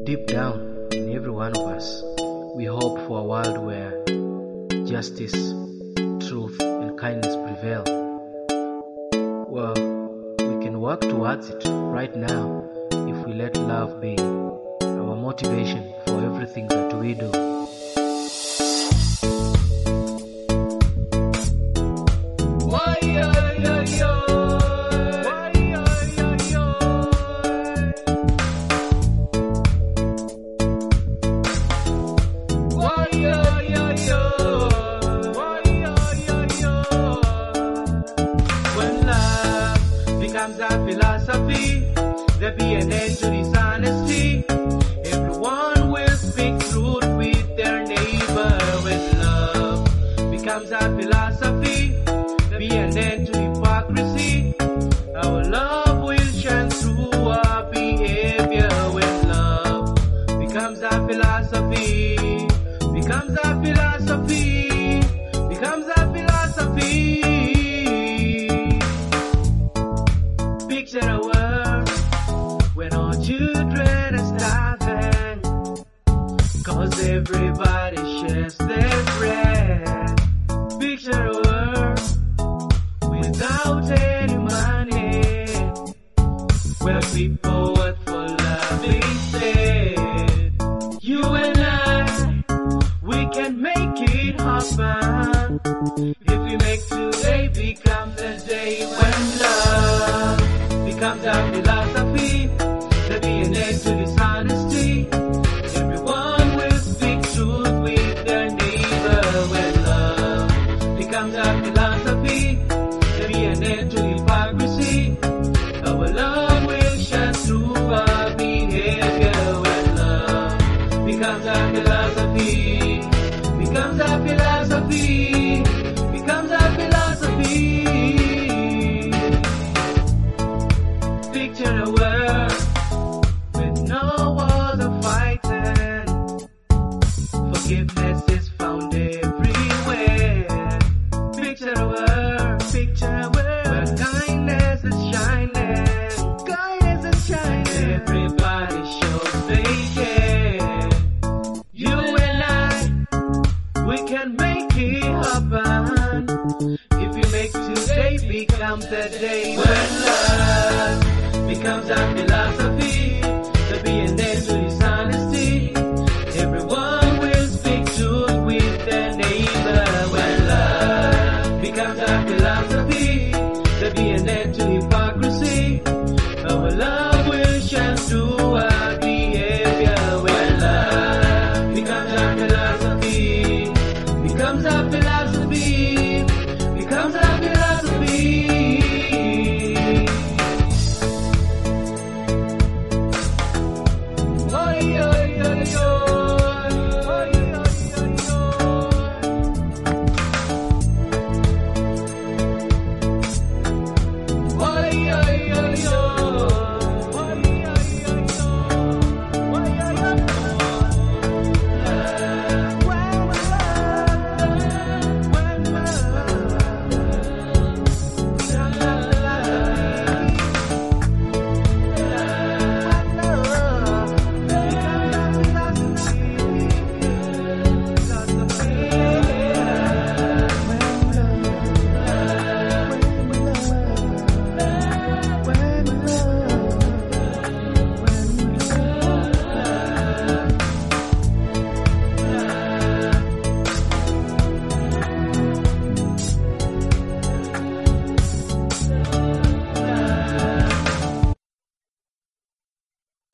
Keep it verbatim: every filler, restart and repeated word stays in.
Deep down in every one of us, we hope for a world where justice, truth, and kindness prevail. Well, we can work towards it right now if we let love be our motivation for everything that we do. Becomes our philosophy, there be an end to dishonesty. Everyone will speak truth with their neighbor with love. Becomes our philosophy, there be an end to hypocrisy. Our love will shine through our behavior with love. Becomes our philosophy, becomes our philosophy, becomes our philosophy. Picture a world when all children are starving, cause everybody shares their bread. Picture a world without any money, where people work for love instead. You and I, we can make it happen if we make today become the day when love becomes our philosophy. There be an end to dishonesty. Everyone will speak truth with their neighbor when love becomes our philosophy. There be an end to hypocrisy. Our love will shine through our behavior when love becomes our philosophy. Becomes our philosophy. Becomes our philosophy. Picture a world